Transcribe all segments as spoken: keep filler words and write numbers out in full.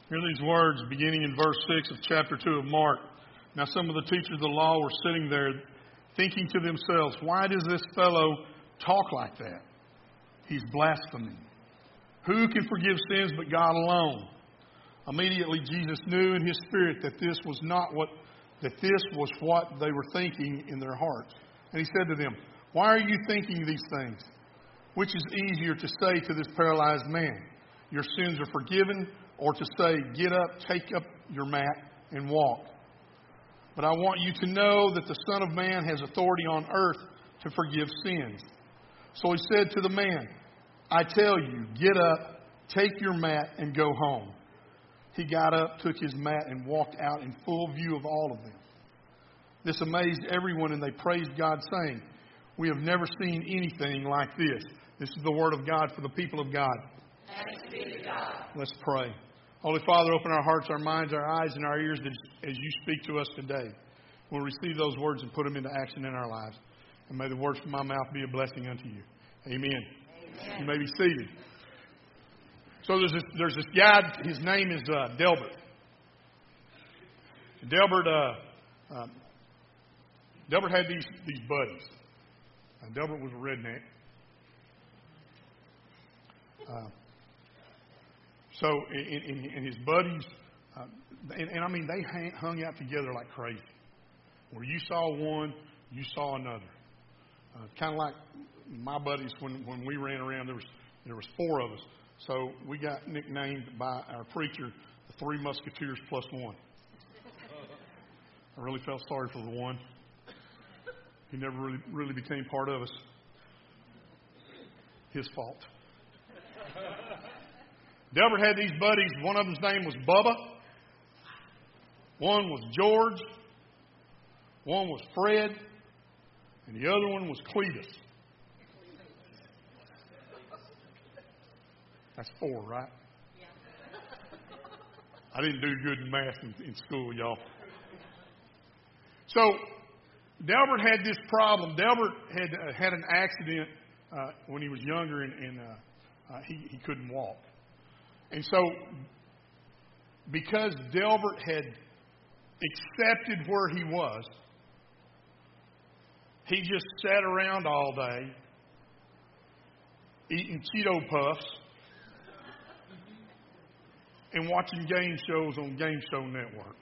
Hear these words beginning in verse six of chapter two of Mark. Now some of the teachers of the law were sitting there thinking to themselves, why does this fellow talk like that? He's blaspheming. Who can forgive sins but God alone? Immediately Jesus knew in his spirit that this was not what that this was what they were thinking in their hearts. And he said to them, why are you thinking these things? Which is easier to say to this paralyzed man, your sins are forgiven, or to say, get up, take up your mat, and walk? But I want you to know that the Son of Man has authority on earth to forgive sins. So he said to the man, I tell you, get up, take your mat, and go home. He got up, took his mat, and walked out in full view of all of them. This amazed everyone, and they praised God, saying, we have never seen anything like this. This is the word of God for the people of God. Thanks be to God. Let's pray. Holy Father, open our hearts, our minds, our eyes, and our ears as you speak to us today. We'll receive those words and put them into action in our lives. And may the words from my mouth be a blessing unto you. Amen. Amen. You may be seated. So there's this, there's this guy, his name is uh, Delbert. Delbert, uh, um, Delbert had these, these buddies. Uh, Delbert was a redneck. Uh, so, and, and, and his buddies, uh, and, and I mean, they hang, hung out together like crazy. Where you saw one, you saw another. Uh, kind of like my buddies when, when we ran around, there was there was four of us. So we got nicknamed by our preacher the Three Musketeers plus one. I really felt sorry for the one. He never really, really became part of us. His fault. Delbert had these buddies. One of them's name was Bubba. One was George. One was Fred. And the other one was Cletus. That's four, right? Yeah. I didn't do good in math in, in school, y'all. So, Delbert had this problem. Delbert had uh, had an accident uh, when he was younger, and, and uh, uh, he, he couldn't walk. And so, because Delbert had accepted where he was, he just sat around all day eating Cheeto Puffs and watching game shows on Game Show Network.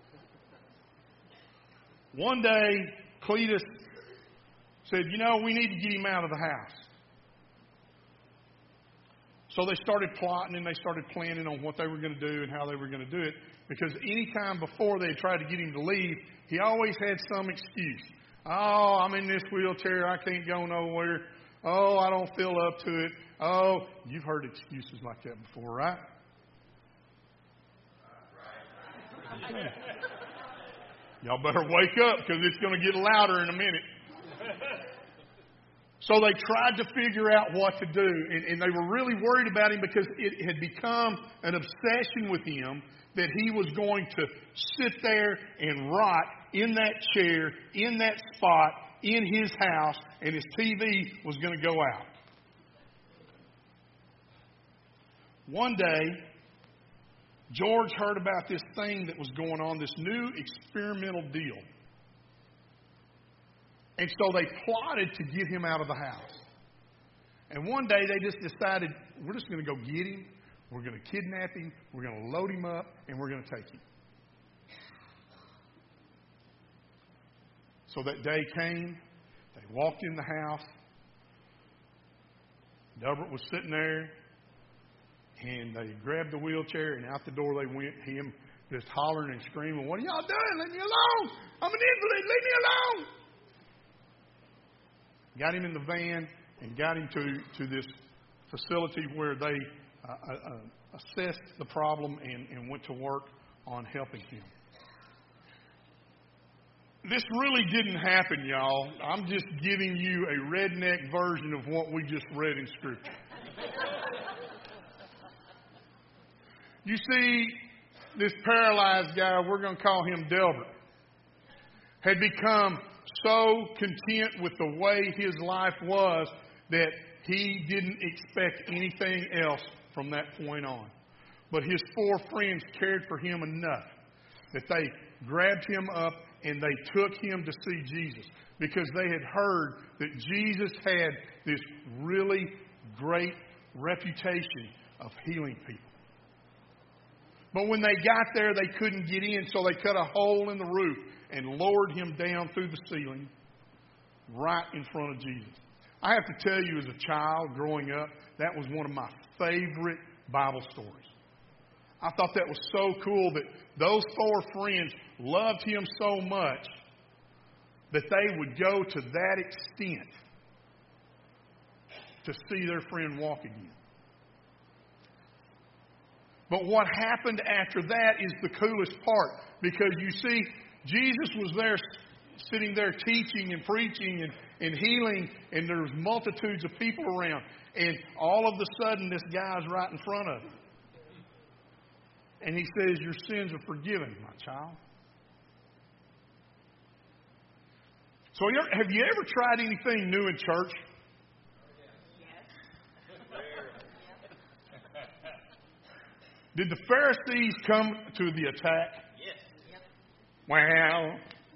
One day, Cletus said, you know, we need to get him out of the house. So they started plotting and they started planning on what they were going to do and how they were going to do it. Because any time before they tried to get him to leave, he always had some excuse. Oh, I'm in this wheelchair. I can't go nowhere. Oh, I don't feel up to it. Oh, you've heard excuses like that before, right? Okay. Y'all better wake up because it's going to get louder in a minute. So they tried to figure out what to do, and, and they were really worried about him because it had become an obsession with him that he was going to sit there and rot in that chair, in that spot, in his house, and his T V was going to go out. One day, George heard about this thing that was going on, this new experimental deal. And so they plotted to get him out of the house. And one day they just decided, we're just going to go get him, we're going to kidnap him, we're going to load him up, and we're going to take him. So that day came, they walked in the house. Delbert was sitting there, and they grabbed the wheelchair, and out the door they went, him just hollering and screaming, what are y'all doing? Leave me alone! I'm an invalid, leave me alone! Got him in the van and got him to, to this facility where they uh, uh, assessed the problem and, and went to work on helping him. This really didn't happen, y'all. I'm just giving you a redneck version of what we just read in Scripture. You see, this paralyzed guy, we're going to call him Delbert, had become so content with the way his life was that he didn't expect anything else from that point on. But his four friends cared for him enough that they grabbed him up and they took him to see Jesus, because they had heard that Jesus had this really great reputation of healing people. But when they got there, they couldn't get in, so they cut a hole in the roof and lowered him down through the ceiling right in front of Jesus. I have to tell you, as a child growing up, that was one of my favorite Bible stories. I thought that was so cool that those four friends loved him so much that they would go to that extent to see their friend walk again. But what happened after that is the coolest part, because you see, Jesus was there, sitting there teaching and preaching and, and healing, and there was multitudes of people around. And all of a sudden, this guy's right in front of him. And he says, "Your sins are forgiven, my child." So have you ever tried anything new in church? Did the Pharisees come to the attack? Yes. Yep. Well,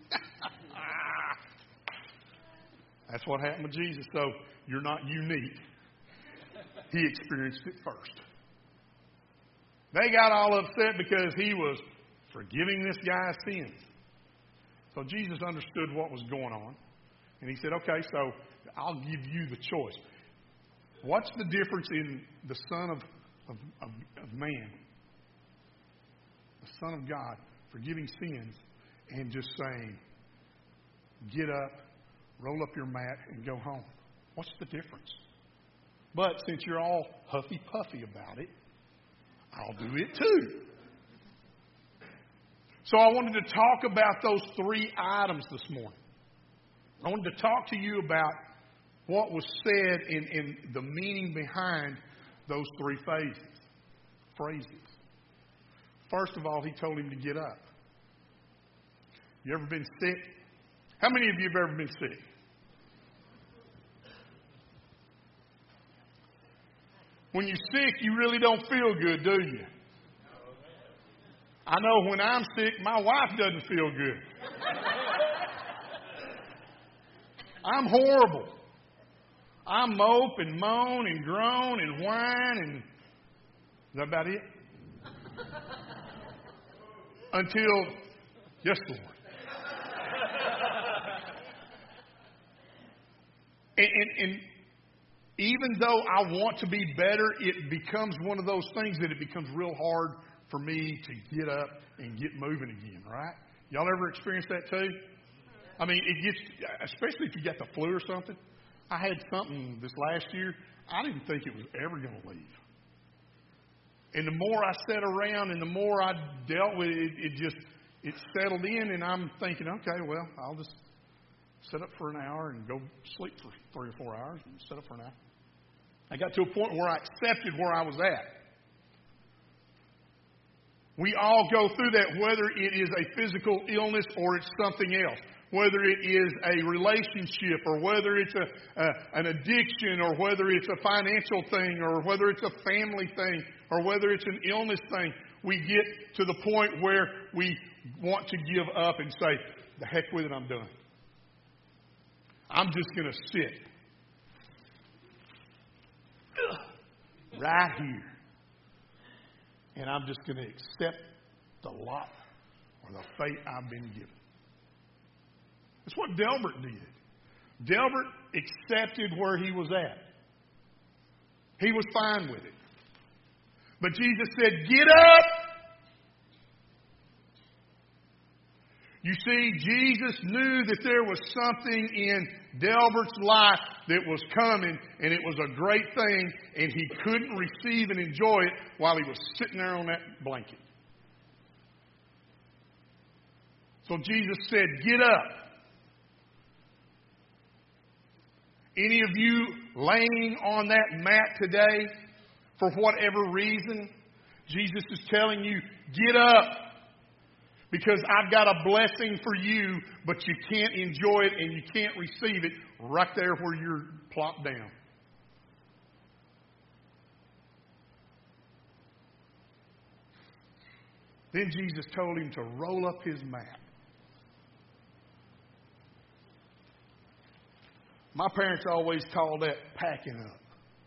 that's what happened with Jesus. So you're not unique. He experienced it first. They got all upset because he was forgiving this guy's sins. So Jesus understood what was going on. And he said, okay, so I'll give you the choice. What's the difference in the Son of, of, of, of Man, the Son of God, forgiving sins, and just saying, get up, roll up your mat, and go home? What's the difference? But since you're all huffy-puffy about it, I'll do it too. So I wanted to talk about those three items this morning. I wanted to talk to you about what was said in, in the meaning behind those three phases, phrases. First of all, he told him to get up. You ever been sick? How many of you have ever been sick? When you're sick, you really don't feel good, do you? I know when I'm sick, my wife doesn't feel good. I'm horrible. I mope and moan and groan and whine, and is that about it? Until, yes, Lord. And, and, and even though I want to be better, it becomes one of those things that it becomes real hard for me to get up and get moving again, right? Y'all ever experienced that too? I mean, it gets, especially if you got the flu or something. I had something this last year, I didn't think it was ever going to leave. And the more I sat around and the more I dealt with it, it just, it settled in, and I'm thinking, okay, well, I'll just sit up for an hour and go sleep for three or four hours and sit up for an hour. I got to a point where I accepted where I was at. We all go through that, whether it is a physical illness or it's something else. Whether it is a relationship or whether it's a, a, an addiction or whether it's a financial thing or whether it's a family thing or whether it's an illness thing, we get to the point where we want to give up and say, the heck with it, I'm done. I'm just going to sit right here. And I'm just going to accept the lot or the fate I've been given. That's what Delbert did. Delbert accepted where he was at. He was fine with it. But Jesus said, get up! You see, Jesus knew that there was something in Delbert's life that was coming, and it was a great thing, and he couldn't receive and enjoy it while he was sitting there on that blanket. So Jesus said, get up. Any of you laying on that mat today, for whatever reason, Jesus is telling you, get up. Because I've got a blessing for you, but you can't enjoy it and you can't receive it right there where you're plopped down. Then Jesus told him to roll up his mat. My parents always called that packing up.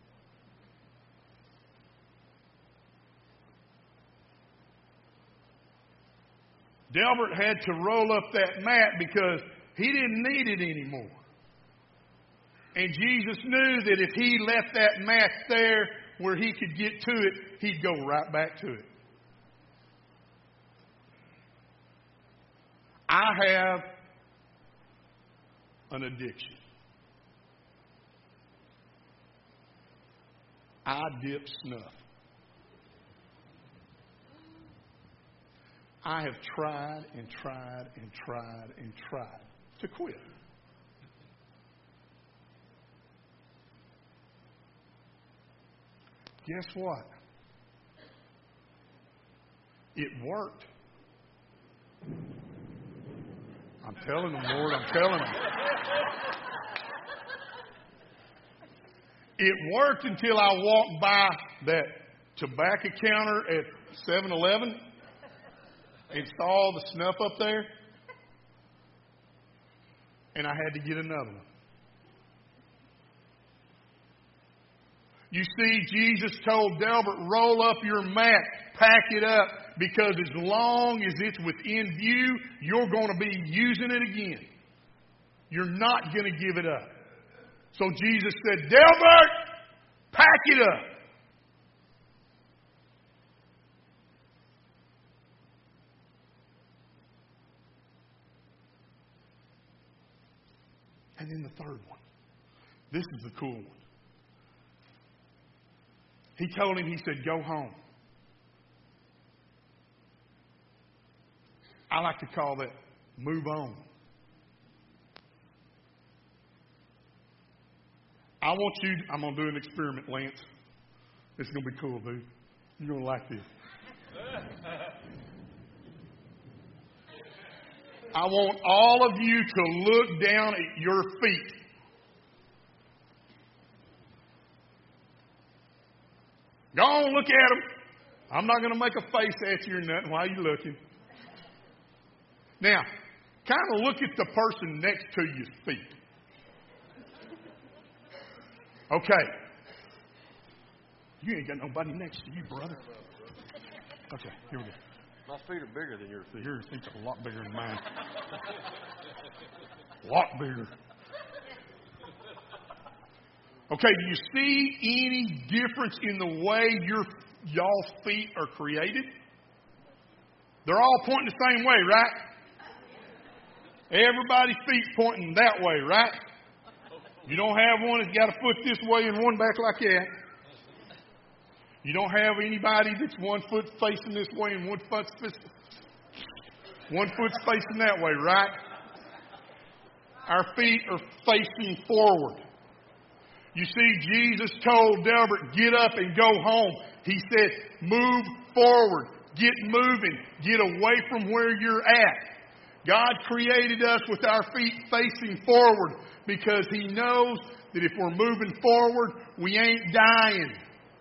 Delbert had to roll up that mat because he didn't need it anymore. And Jesus knew that if he left that mat there where he could get to it, he'd go right back to it. I have an addiction. I dip snuff. I have tried and tried and tried and tried to quit. Guess what? It worked. I'm telling them, Lord, I'm telling them. It worked until I walked by that tobacco counter at seven eleven and saw the snuff up there, and I had to get another one. You see, Jesus told Delbert, roll up your mat, pack it up, because as long as it's within view, you're going to be using it again. You're not going to give it up. So Jesus said, Delbert, pack it up. And then the third one. This is the cool one. He told him, he said, go home. I like to call that move on. I want you, I'm going to do an experiment, Lance. It's going to be cool, dude. You're going to like this. I want all of you to look down at your feet. Go on, look at them. I'm not going to make a face at you or nothing while you're looking. Now, kind of look at the person next to your feet. Okay. You ain't got nobody next to you, brother. Okay, here we go. My feet are bigger than your feet. Your feet are a lot bigger than mine. A lot bigger. Okay, do you see any difference in the way your y'all's feet are created? They're all pointing the same way, right? Everybody's feet pointing that way, right? You don't have one that's got a foot this way and one back like that. You don't have anybody that's one foot facing this way and one foot one foot's facing that way, right? Our feet are facing forward. You see, Jesus told Delbert, get up and go home. He said, move forward. Get moving. Get away from where you're at. God created us with our feet facing forward because He knows that if we're moving forward, we ain't dying.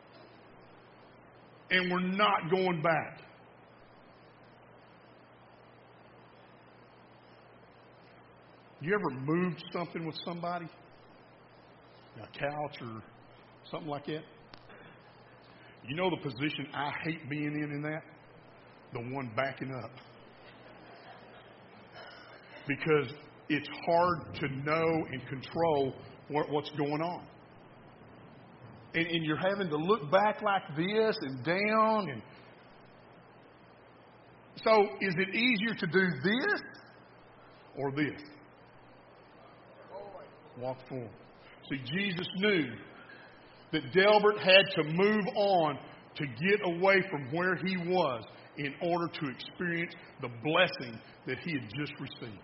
And we're not going back. You ever moved something with somebody? A couch or something like that? You know the position I hate being in in that? The one backing up. Because it's hard to know and control what, what's going on. And, and you're having to look back like this and down. And so is it easier to do this or this? Walk forward. See, Jesus knew that Delbert had to move on to get away from where he was in order to experience the blessing that he had just received.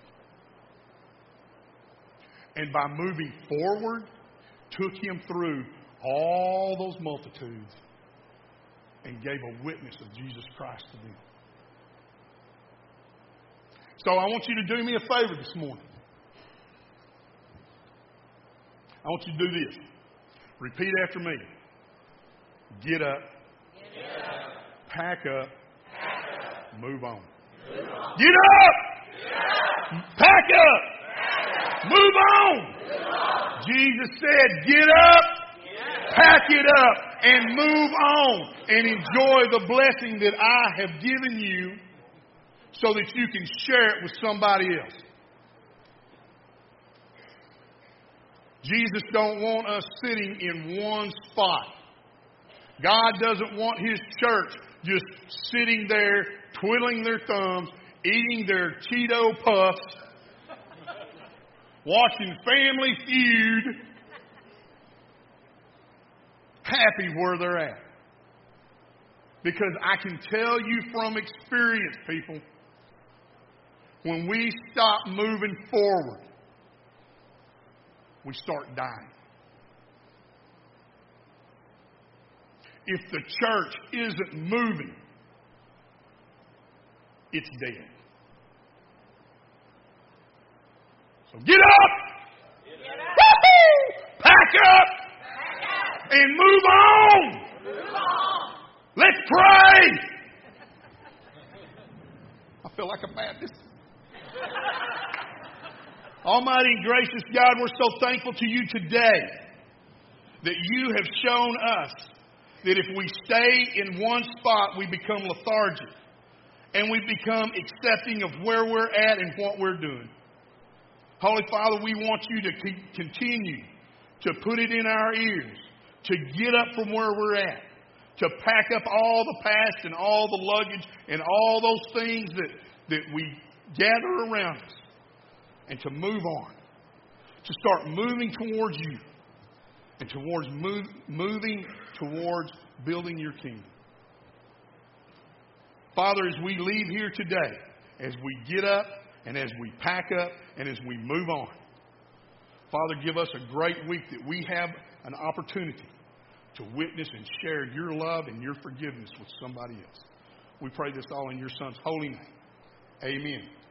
And by moving forward, took him through all those multitudes and gave a witness of Jesus Christ to them. So I want you to do me a favor this morning. I want you to do this. Repeat after me. Get up. Get up. Pack up. Pack up. Move on. Move on. Get up. Get up. Pack up. Pack up. Move on. Move on. Jesus said, get up, get up, pack it up, and move on and enjoy the blessing that I have given you so that you can share it with somebody else. Jesus don't want us sitting in one spot. God doesn't want His church just sitting there, twiddling their thumbs, eating their Cheeto puffs, watching Family Feud, happy where they're at. Because I can tell you from experience, people, when we stop moving forward, we start dying. If the church isn't moving, it's dead. So get up! Get up. Woo-hoo! Pack up! Pack up! And move on! Move on! Let's pray! I feel like a Baptist. Almighty and gracious God, we're so thankful to you today that you have shown us that if we stay in one spot, we become lethargic and we become accepting of where we're at and what we're doing. Holy Father, we want you to continue to put it in our ears, to get up from where we're at, to pack up all the past and all the luggage and all those things that, that we gather around us, and to move on, to start moving towards you and towards move, moving towards building your kingdom. Father, as we leave here today, as we get up and as we pack up and as we move on, Father, give us a great week that we have an opportunity to witness and share your love and your forgiveness with somebody else. We pray this all in your Son's holy name. Amen.